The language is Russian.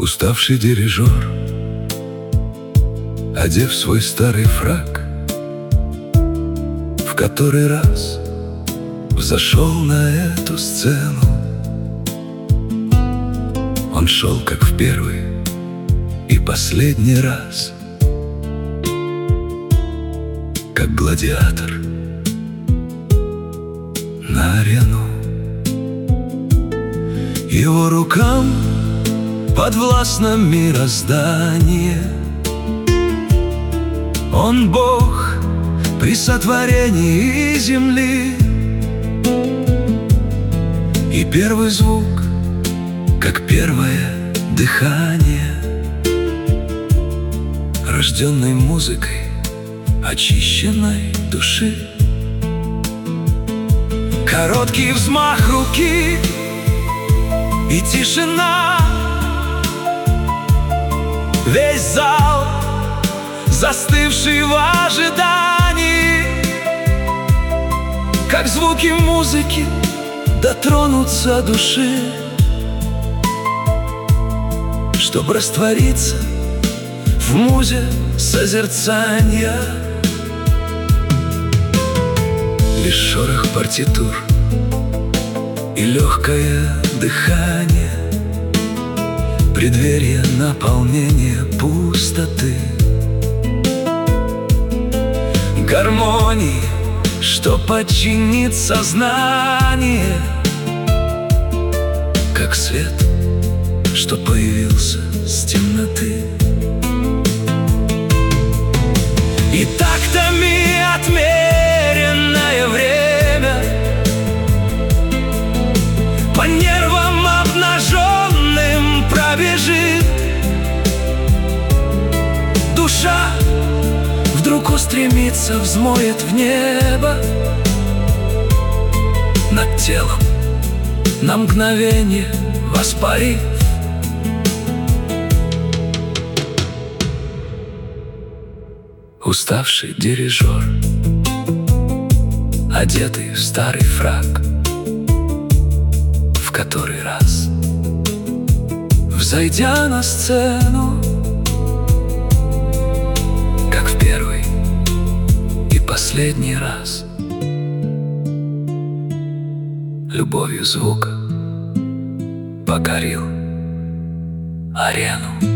Уставший дирижер, одев свой старый фрак, в который раз взошел на эту сцену. Он шел, как в первый и последний раз, как гладиатор на арену. Его рукам подвластно мироздание. Он Бог при сотворении земли. И первый звук, как первое дыхание, рожденной музыкой очищенной души. Короткий взмах руки и тишина. Весь зал, застывший в ожидании, как звуки музыки дотронутся души, чтоб раствориться в музе созерцания. Лишь шорох партитур и легкое дыхание, преддверие наполнения пустоты, гармонии, что подчинит сознание, как свет, что появился с темноты. И тактами отмеренное время по нервам обнаженным пробежит. Душа вдруг устремится, взмоет в небо над телом, на мгновение воспарив. Уставший дирижер, одетый в старый фрак, в который раз, взойдя на сцену, как в первый и последний раз, любовью звука покорил арену.